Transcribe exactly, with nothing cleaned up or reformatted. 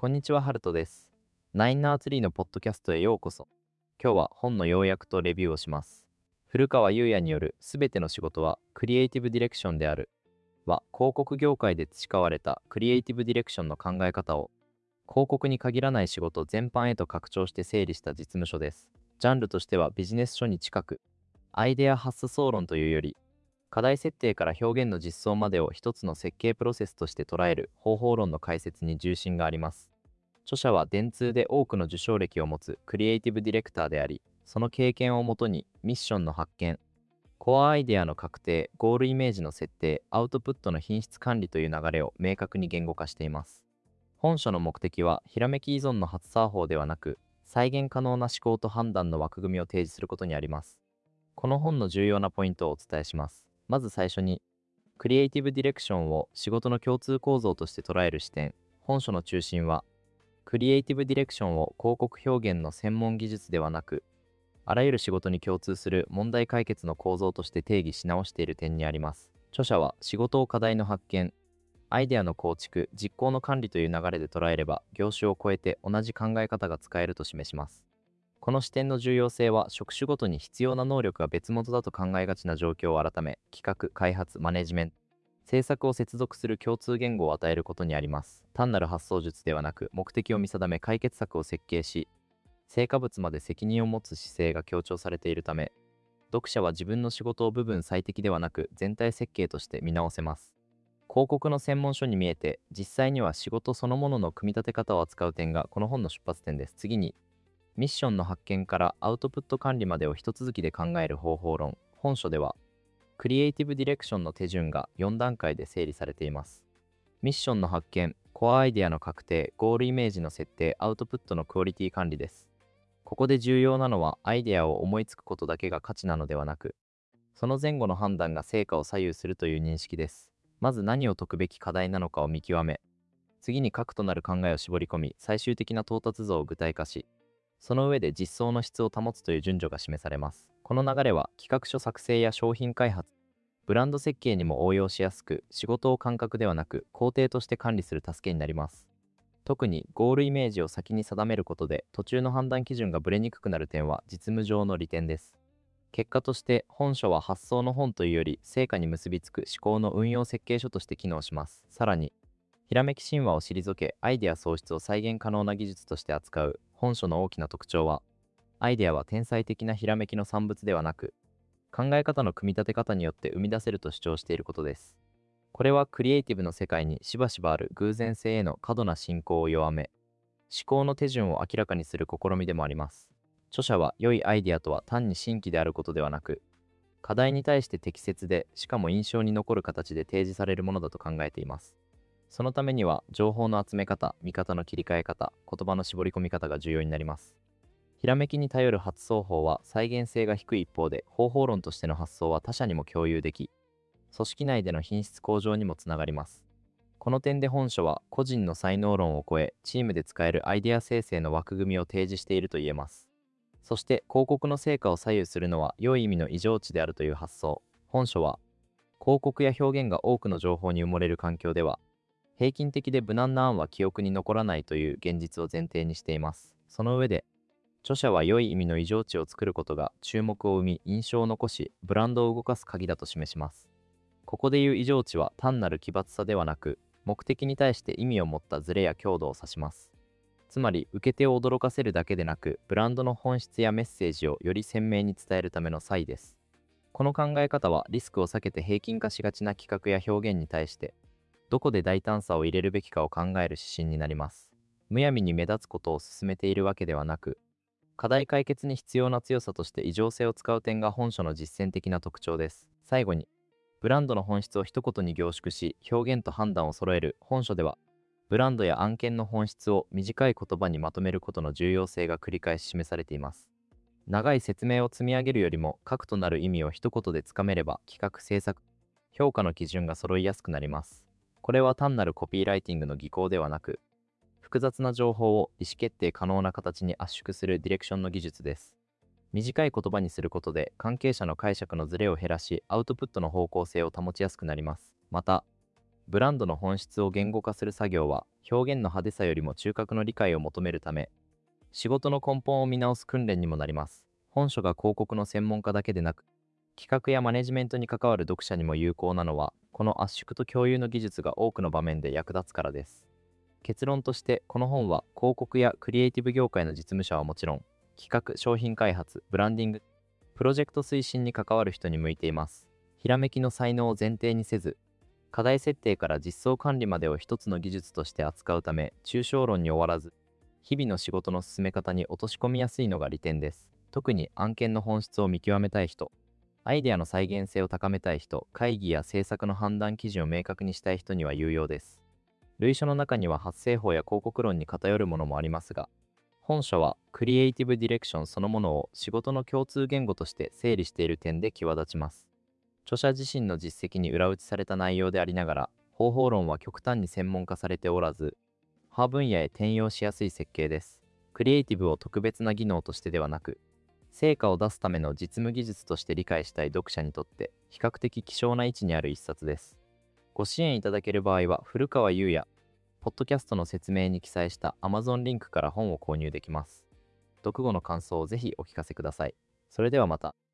こんにちは、ハルトです。ナインナーツリーのポッドキャストへようこそ。今日は本の要約とレビューをします。古川雄也によるすべての仕事はクリエイティブディレクションであるは、広告業界で培われたクリエイティブディレクションの考え方を広告に限らない仕事全般へと拡張して整理した実務書です。ジャンルとしてはビジネス書に近く、アイデア発想論というより、課題設定から表現の実装までを一つの設計プロセスとして捉える方法論の解説に重心があります。著者は電通で多くの受賞歴を持つクリエイティブディレクターであり、その経験をもとにミッションの発見、コアアイデアの確定、ゴールイメージの設定、アウトプットの品質管理という流れを明確に言語化しています。本書の目的は、ひらめき依存の初作法ではなく、再現可能な思考と判断の枠組みを提示することにあります。この本の重要なポイントをお伝えします。まず最初に、クリエイティブディレクションを仕事の共通構造として捉える視点。本書の中心は、クリエイティブディレクションを広告表現の専門技術ではなく、あらゆる仕事に共通する問題解決の構造として定義し直している点にあります。著者は仕事を課題の発見、アイデアの構築、実行の管理という流れで捉えれば、業種を超えて同じ考え方が使えると示します。この視点の重要性は、職種ごとに必要な能力が別物だと考えがちな状況を改め、企画、開発、マネジメント、制作を接続する共通言語を与えることにあります。単なる発想術ではなく、目的を見定め解決策を設計し、成果物まで責任を持つ姿勢が強調されているため、読者は自分の仕事を部分最適ではなく全体設計として見直せます。広告の専門書に見えて、実際には仕事そのものの組み立て方を扱う点がこの本の出発点です。次に、ミッションの発見からアウトプット管理までを一続きで考える方法論。本書では、クリエイティブディレクションの手順がよん段階で整理されています。ミッションの発見、コアアイデアの確定、ゴールイメージの設定、アウトプットのクオリティ管理です。ここで重要なのは、アイデアを思いつくことだけが価値なのではなく、その前後の判断が成果を左右するという認識です。まず何を解くべき課題なのかを見極め、次に核となる考えを絞り込み、最終的な到達像を具体化し、その上で実装の質を保つという順序が示されます。この流れは企画書作成や商品開発、ブランド設計にも応用しやすく、仕事を感覚ではなく工程として管理する助けになります。特にゴールイメージを先に定めることで途中の判断基準がぶれにくくなる点は実務上の利点です。結果として本書は発想の本というより成果に結びつく思考の運用設計書として機能します。さらに、ひらめき神話を退けアイデア創出を再現可能な技術として扱う本書の大きな特徴は、アイデアは天才的なひらめきの産物ではなく、考え方の組み立て方によって生み出せると主張していることです。これはクリエイティブの世界にしばしばある偶然性への過度な信仰を弱め、思考の手順を明らかにする試みでもあります。著者は良いアイデアとは単に新規であることではなく、課題に対して適切で、しかも印象に残る形で提示されるものだと考えています。そのためには、情報の集め方、見方の切り替え方、言葉の絞り込み方が重要になります。ひらめきに頼る発想法は再現性が低い一方で、方法論としての発想は他者にも共有でき、組織内での品質向上にもつながります。この点で本書は個人の才能論を超え、チームで使えるアイデア生成の枠組みを提示していると言えます。そして広告の成果を左右するのは良い意味の異常値であるという発想。本書は、広告や表現が多くの情報に埋もれる環境では、平均的で無難な案は記憶に残らないという現実を前提にしています。その上で、著者は良い意味の異常値を作ることが注目を生み、印象を残し、ブランドを動かす鍵だと示します。ここでいう異常値は単なる奇抜さではなく、目的に対して意味を持ったズレや強度を指します。つまり、受け手を驚かせるだけでなく、ブランドの本質やメッセージをより鮮明に伝えるための差異です。この考え方はリスクを避けて平均化しがちな企画や表現に対して、どこで大胆さを入れるべきかを考える指針になります。むやみに目立つことを進めているわけではなく、課題解決に必要な強さとして異常性を使う点が本書の実践的な特徴です。最後に、ブランドの本質を一言に凝縮し、表現と判断を揃える本書では、ブランドや案件の本質を短い言葉にまとめることの重要性が繰り返し示されています。長い説明を積み上げるよりも、核となる意味を一言でつかめれば、企画、制作、評価の基準が揃いやすくなります。これは単なるコピーライティングの技巧ではなく、複雑な情報を意思決定可能な形に圧縮するディレクションの技術です。短い言葉にすることで関係者の解釈のズレを減らし、アウトプットの方向性を保ちやすくなります。また、 ブランドの本質を言語化する作業は、表現の派手さよりも中核の理解を求めるため、仕事の根本を見直す訓練にもなります。本書が広告の専門家だけでなく、企画やマネジメントに関わる読者にも有効なのは、この圧縮と共有の技術が多くの場面で役立つからです。結論として、この本は広告やクリエイティブ業界の実務者はもちろん、企画、商品開発、ブランディング、プロジェクト推進に関わる人に向いています。ひらめきの才能を前提にせず、課題設定から実装管理までを一つの技術として扱うため、抽象論に終わらず、日々の仕事の進め方に落とし込みやすいのが利点です。特に案件の本質を見極めたい人、アイデアの再現性を高めたい人、会議や制作の判断基準を明確にしたい人には有用です。類書の中には発声法や広告論に偏るものもありますが、本書はクリエイティブディレクションそのものを仕事の共通言語として整理している点で際立ちます。著者自身の実績に裏打ちされた内容でありながら、方法論は極端に専門化されておらず、他分野へ転用しやすい設計です。クリエイティブを特別な技能としてではなく、成果を出すための実務技術として理解したい読者にとって比較的希少な位置にある一冊です。ご支援いただける場合は古川優也、ポッドキャストの説明に記載した Amazon リンクから本を購入できます。読後の感想をぜひお聞かせください。それではまた。